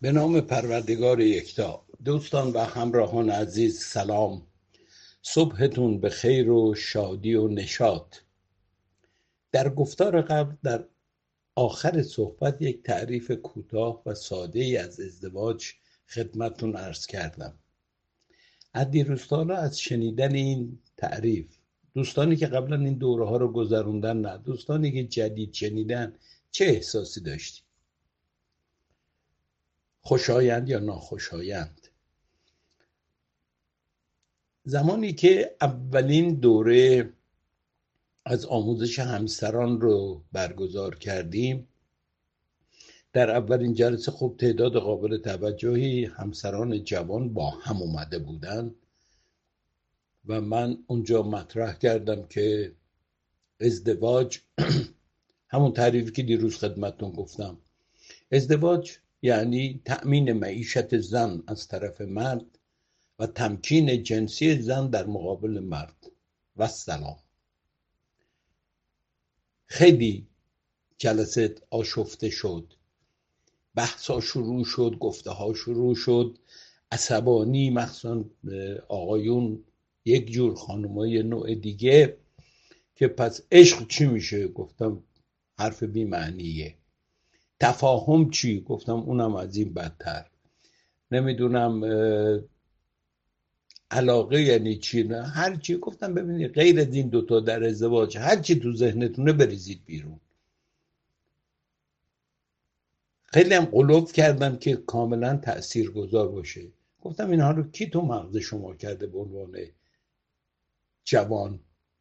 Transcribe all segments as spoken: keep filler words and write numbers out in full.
به نام پروردگار یکتا. دوستان و همراهان عزیز، سلام. صبحتون به خیر و شادی و نشاط. در گفتار قبل در آخر صحبت یک تعریف کوتاه و ساده ای از ازدواج خدمتتون عرض کردم. از دیروزتالا از شنیدن این تعریف، دوستانی که قبلا این دوره ها رو گذروندن، نه دوستانی که جدید شنیدن، چه احساسی داشتی؟ خوشایند یا ناخوشایند؟ زمانی که اولین دوره از آموزش همسران رو برگزار کردیم، در اولین جلسه خب تعداد قابل توجهی همسران جوان با هم اومده بودن و من اونجا مطرح کردم که ازدواج همون تعریفی که دیروز خدمتتون گفتم، ازدواج یعنی تأمین معیشت زن از طرف مرد و تمکین جنسی زن در مقابل مرد و سلام. خیلی جلسه آشفته شد، بحثا شروع شد، گفته ها شروع شد، عصبانی مخصوصا آقایون یک جور، خانمای نوع دیگه، که پس عشق چی میشه؟ گفتم حرف بی معنیه. تفاهم چی؟ گفتم اونم از این بدتر. نمیدونم علاقه یعنی چی؟ نه هر چی. گفتم ببینید غیر از این دوتا در ازدواج هر چی تو ذهنتونه بریزید بیرون. خیلی هم قلوب کردم که کاملا تأثیرگذار باشه. گفتم اینها رو کی تو مغز شما کرده به عنوان جوان؟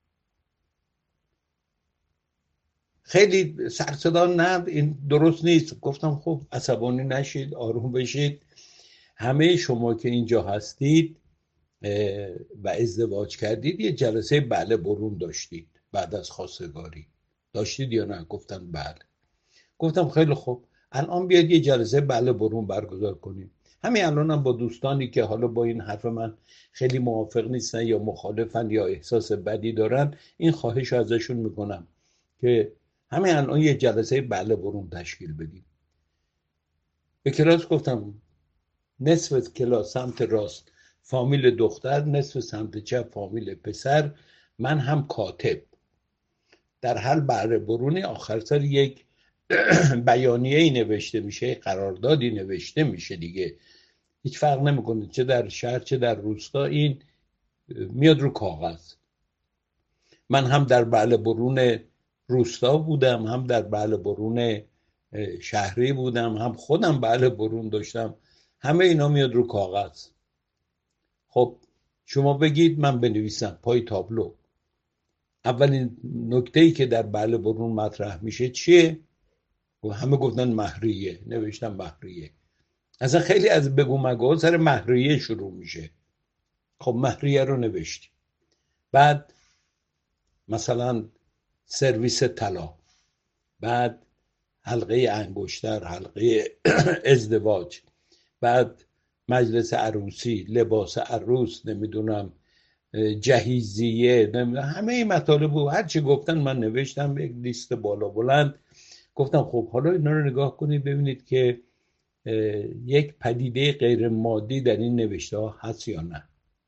خیلی سرصدا نه این درست نیست. گفتم خب عصبانی نشید، آروم بشید. همه شما که اینجا هستید و ازدواج کردید یه جلسه بله برون داشتید بعد از خواستگاری، داشتید یا نه؟ گفتن بله. گفتم خیلی خوب، الان بیاید یه جلسه بله برون برگزار کنیم. همین الان هم با دوستانی که حالا با این حرف من خیلی موافق نیستن یا مخالفن یا احساس بدی دارن، این خواهش ازشون میکنم که همین الان یه جلسه بله برون تشکیل بدیم. به کلاس گفتم نصف کلاس سمت راست فامیل دختر، نصف سمت چپ فامیل پسر، من هم کاتب. در هر بله برونی آخر سر یک بیانیه‌ای نوشته میشه، قراردادی نوشته میشه دیگه، هیچ فرق نمیکنه چه در شهر چه در روستا، این میاد رو کاغذ. من هم در بله برون روستا بودم، هم در بله برون شهری بودم، هم خودم بله برون داشتم، همه اینا میاد رو کاغذ. خب شما بگید من بنویسم پای تابلو. اولین نکته‌ای که در بله برون مطرح میشه چیه؟ همه گفتن مهریه. نوشتم مهریه. اصلا خیلی از بگو مگو سر مهریه شروع میشه. خب مهریه رو نوشتیم. بعد مثلا سرویس طلا، بعد حلقه انگشتر، حلقه ازدواج، بعد مجلس عروسی، لباس عروس، نمیدونم جهیزیه، نمیدونم همه این مطالب بود. هر چی گفتن من نوشتم یک لیست بالا بلند. گفتم خب حالا اینا رو نگاه کنید ببینید که یک پدیده غیر مادی در این نوشته ها هست یا نه.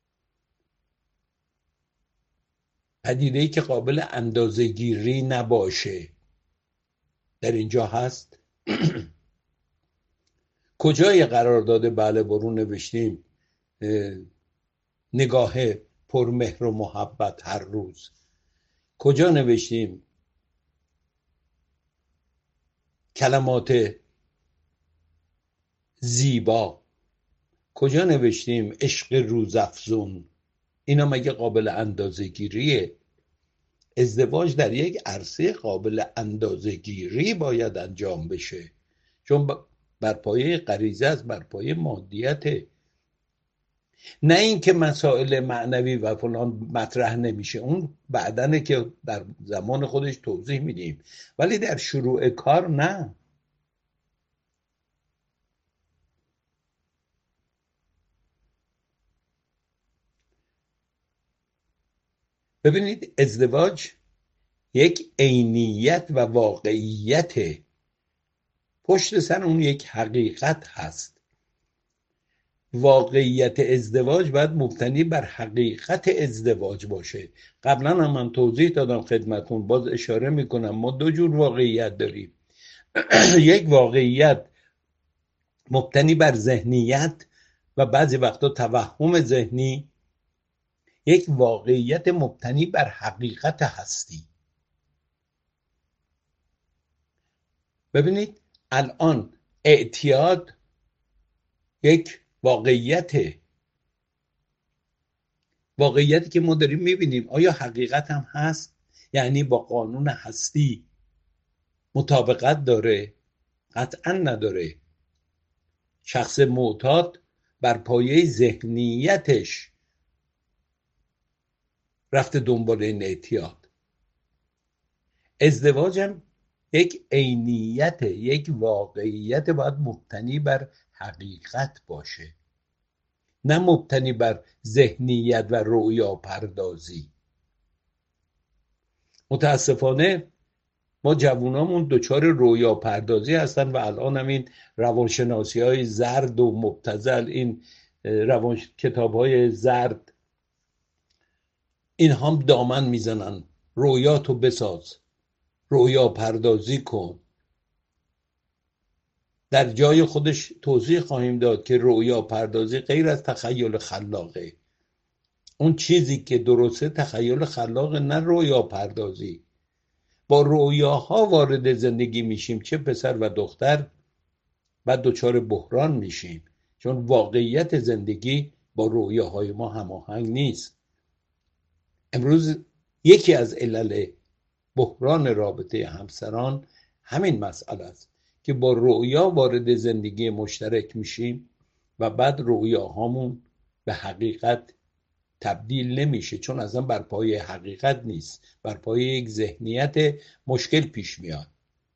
پدیده‌ای که قابل اندازه‌گیری نباشه در اینجا هست؟ کجای قرارداد بله برون نوشتیم نگاه پرمهر و محبت هر روز؟ کجا نوشتیم کلمات زیبا؟ کجا نوشتیم عشق روزافزون؟ اینا مگه قابل اندازه‌گیریه؟ ازدواج در یک عرصه قابل اندازه‌گیری باید انجام بشه، چون بر پایه غریزه است، بر پایه مادیته. نه اینکه مسائل معنوی و فلان مطرح نمیشه، اون بعدنه که در زمان خودش توضیح میدیم، ولی در شروع کار نه. ببینید ازدواج یک عینیت و واقعیت، پشت سر اون یک حقیقت هست. واقعیت ازدواج باید مبتنی بر حقیقت ازدواج باشه. قبلا هم من توضیح دادم خدمتون، باز اشاره میکنم ما دو جور واقعیت داریم. یک واقعیت مبتنی بر ذهنیت و بعضی وقتا توهم ذهنی، یک واقعیت مبتنی بر حقیقت هستی. ببینید الان اعتیاد یک واقعیته، واقعیتی که ما داریم میبینیم. آیا حقیقت هم هست؟ یعنی با قانون هستی مطابقت داره؟ قطعا نداره. شخص معتاد بر پایه ذهنیتش رفته دنبال این اعتیاد. ازدواجم یک عینیت، یک واقعیت باید مبتنی بر حقیقت باشه، نه مبتنی بر ذهنیت و رؤیا پردازی. متاسفانه ما جوانامون دچار رؤیا پردازی هستن و الان هم این روانشناسی های زرد و مبتذل، این روان کتاب های زرد، این هم دامن میزنن رؤیاتو بساز، رؤیا پردازی کن. در جای خودش توضیح خواهیم داد که رؤیا پردازی غیر از تخیل خلاقه. اون چیزی که درسته تخیل خلاق، نه رؤیا پردازی. با رؤیاها وارد زندگی میشیم، چه پسر و دختر، بعد دچار بحران میشیم، چون واقعیت زندگی با رؤیاهای ما هماهنگ نیست. امروز یکی از علل بحران رابطه همسران همین مسئله است که با رؤیا وارد زندگی مشترک میشیم و بعد رؤیاهامون به حقیقت تبدیل نمیشه، چون اصلا بر پایه حقیقت نیست، بر پایه یک ذهنیت مشکل پیش میاد.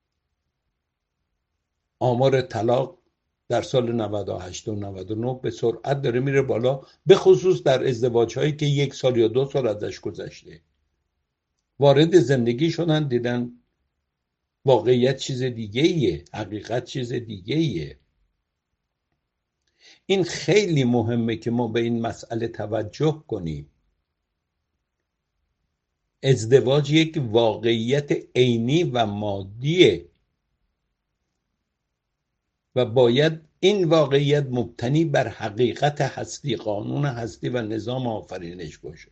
آمار طلاق در سال نود و هشت و نود و نه به سرعت داره میره بالا، به خصوص در ازدواج هایی که یک سال یا دو سال ازش گذشته. وارد زندگی شدن، دیدن واقعیت چیز دیگه ایه، حقیقت چیز دیگه ایه. این خیلی مهمه که ما به این مسئله توجه کنیم. ازدواج یک واقعیت عینی و مادیه و باید این واقعیت مبتنی بر حقیقت هستی، قانون هستی و نظام آفرینش باشه.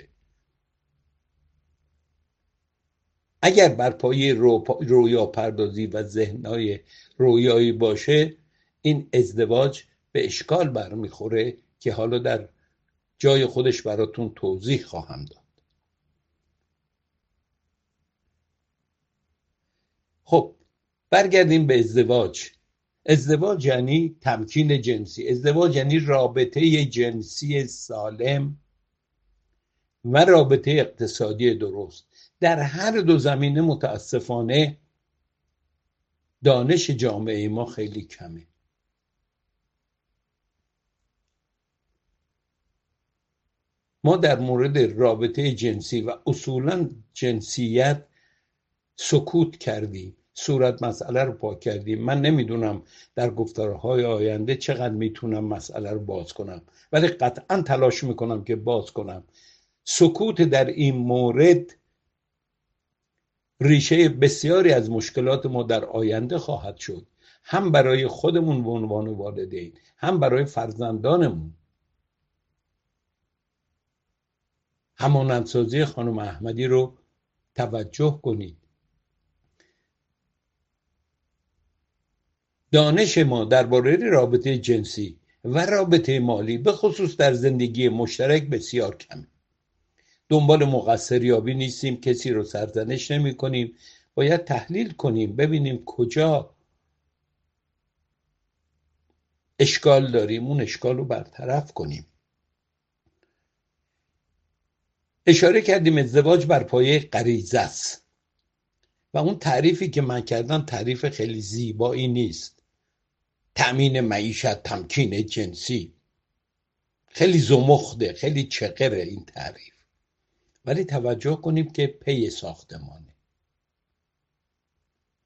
اگر بر پایه رویا پردازی و ذهنهای رویایی باشه، این ازدواج به اشکال برمیخوره که حالا در جای خودش براتون توضیح خواهم داد. خب برگردیم به ازدواج. ازدواج یعنی تمکین جنسی، ازدواج یعنی رابطه جنسی سالم و رابطه اقتصادی درست. در هر دو زمینه متاسفانه دانش جامعه ما خیلی کمه. ما در مورد رابطه جنسی و اصولا جنسیت سکوت کردیم، صورت مسئله رو پاک کردیم. من نمیدونم در گفتارهای آینده چقدر میتونم مسئله رو باز کنم، ولی قطعا تلاش میکنم که باز کنم. سکوت در این مورد ریشه بسیاری از مشکلات ما در آینده خواهد شد، هم برای خودمون به عنوان والدین، هم برای فرزندانمون. همانندسازی خانم احمدی رو توجه کنید. دانش ما درباره رابطه جنسی و رابطه مالی به خصوص در زندگی مشترک بسیار کمه. دنبال مقصریابی نیستیم، کسی رو سرزنش نمی کنیم. باید تحلیل کنیم، ببینیم کجا اشکال داریم، اون اشکال رو برطرف کنیم. اشاره کردیم ازدواج بر پایه غریزه است و اون تعریفی که من کردم تعریف خیلی زیبایی نیست. تأمین معیشت، تمکین جنسی، خیلی زمخته، خیلی چقره این تعریف. ولی توجه کنیم که پی ساختمانه.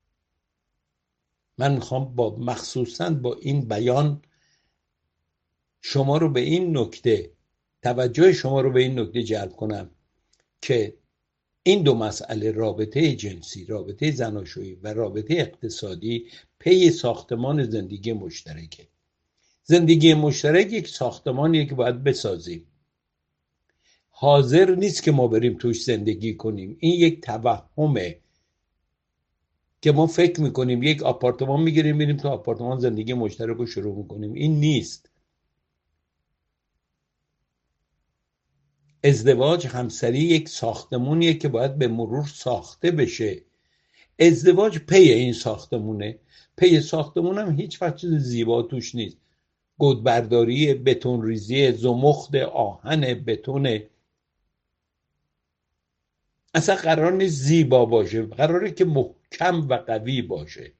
من میخوام با مخصوصا با این بیان شما رو به این نکته توجه شما رو به این نکته جلب کنم که این دو مسئله، رابطه جنسی، رابطه زناشویی و رابطه اقتصادی، پی ساختمان زندگی مشترکه. زندگی مشترک یک ساختمانیه که باید بسازیم. حاضر نیست که ما بریم توش زندگی کنیم. این یک توهمه که ما فکر میکنیم یک آپارتمان میگیریم میریم تو آپارتمان زندگی مشترک رو شروع میکنیم. این نیست. ازدواج همسری یک ساختمونیه که باید به مرور ساخته بشه. ازدواج پی این ساختمونه. پی ساختمون هم هیچ وقت چیز زیبا توش نیست. گودبرداری، بتون ریزی، زمخت آهن، بتون. اصلا قرار نیست زیبا باشه، قراره که محکم و قوی باشه.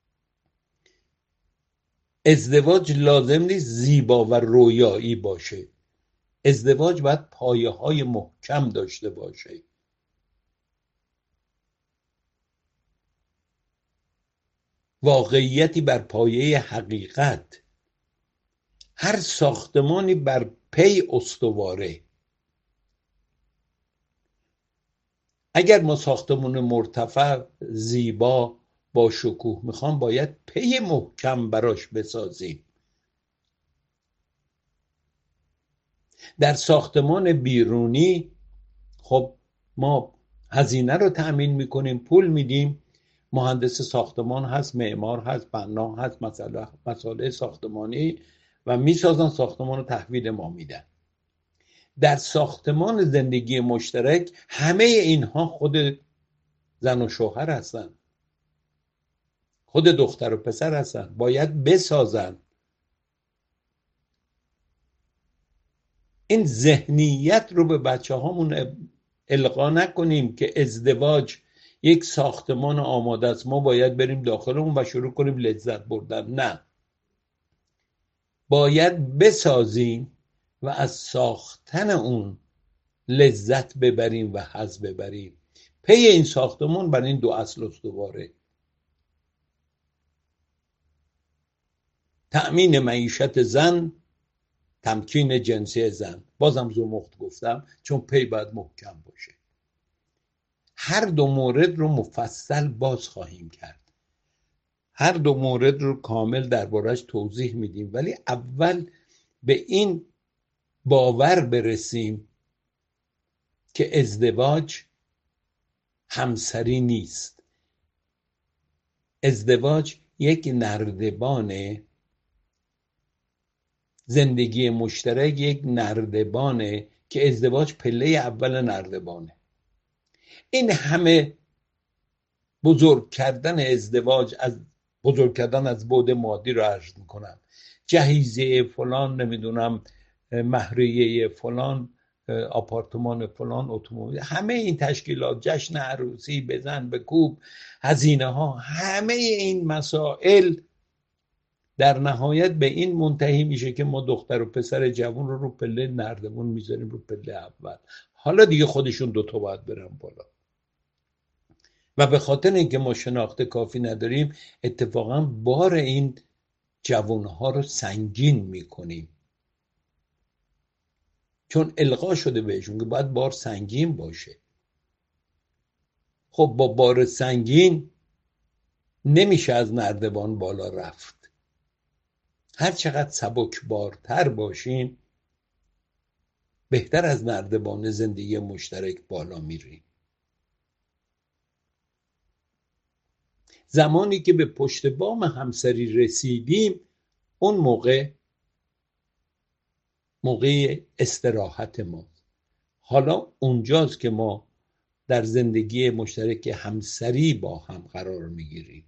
ازدواج لازم نیست زیبا و رویایی باشه. ازدواج باید پایه های محکم داشته باشه. واقعیتی بر پایه حقیقت. هر ساختمانی بر پی استواره. اگر ما ساختمون مرتفع، زیبا، با شکوه میخوام، باید پی محکم براش بسازیم. در ساختمان بیرونی خب ما هزینه رو تأمین میکنیم، پول میدیم، مهندس ساختمان هست، معمار هست، بنا هست، مسئله مسئله ساختمانی و میسازن ساختمان رو تحویل ما میدن. در ساختمان زندگی مشترک همه اینها خود زن و شوهر هستن، خود دختر و پسر هستن، باید بسازن. این ذهنیت رو به بچه هامون القا نکنیم که ازدواج یک ساختمان آماده است، ما باید بریم داخل اون و شروع کنیم لذت بردن. نه، باید بسازیم و از ساختن اون لذت ببریم و حظ ببریم. پی این ساختمان بر این دو اصل استواره: تأمین معیشت زن، تمکین جنسی زن. بازم زمخت گفتم چون پی باید محکم باشه. هر دو مورد رو مفصل باز خواهیم کرد، هر دو مورد رو کامل دربارش توضیح میدیم، ولی اول به این باور برسیم که ازدواج همسری نیست. ازدواج یک نردبانه، زندگی مشترک یک نردبانه که ازدواج پله اول نردبانه. این همه بزرگ کردن ازدواج، از بزرگ کردن از بعد مادی رو عرض میکنم، جهیزیه فلان، نمیدونم مهریه فلان، آپارتمان فلان، اتومبیل، همه این تشکیلات، جشن عروسی، بزن به کوب، هزینه ها، همه این مسائل در نهایت به این منتهی میشه که ما دختر و پسر جوان رو رو پله نردبون میذاریم رو پله اول. حالا دیگه خودشون دوتا باید برن بالا. و به خاطر اینکه ما شناخت کافی نداریم، اتفاقا بار این جوانها رو سنگین میکنیم، چون القا شده بهشون که باید بار سنگین باشه. خب با بار سنگین نمیشه از نردبان بالا رفت. هر چقدر سبک بارتر باشیم بهتر از نردبان زندگی مشترک بالا میریم. زمانی که به پشت بام همسری رسیدیم، اون موقع موقع استراحت ما. حالا اونجاست که ما در زندگی مشترک همسری با هم قرار میگیریم.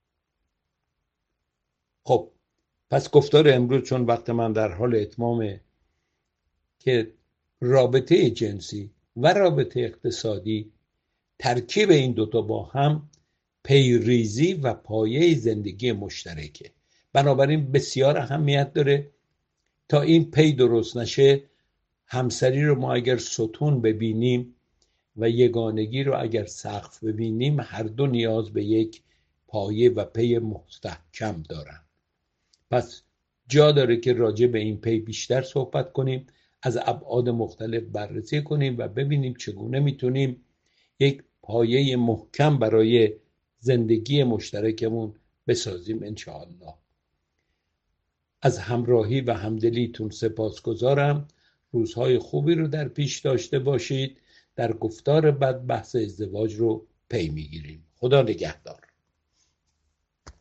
خب پس گفتار امروز، چون وقت من در حال اتمامه، که رابطه جنسی و رابطه اقتصادی، ترکیب این دوتا با هم پیریزی و پایه زندگی مشترکه. بنابراین بسیار اهمیت داره تا این پی درست نشه. همسری رو ما اگر ستون ببینیم و یگانگی رو اگر سقف ببینیم، هر دو نیاز به یک پایه و پی مستحکم دارن. پس جا داره که راجع به این پی بیشتر صحبت کنیم، از ابعاد مختلف بررسی کنیم و ببینیم چگونه میتونیم یک پایه محکم برای زندگی مشترکمون بسازیم انشاءالله. از همراهی و همدلیتون سپاسگزارم. روزهای خوبی رو در پیش داشته باشید. در گفتار بعد بحث ازدواج رو پی میگیریم. خدا نگهدار.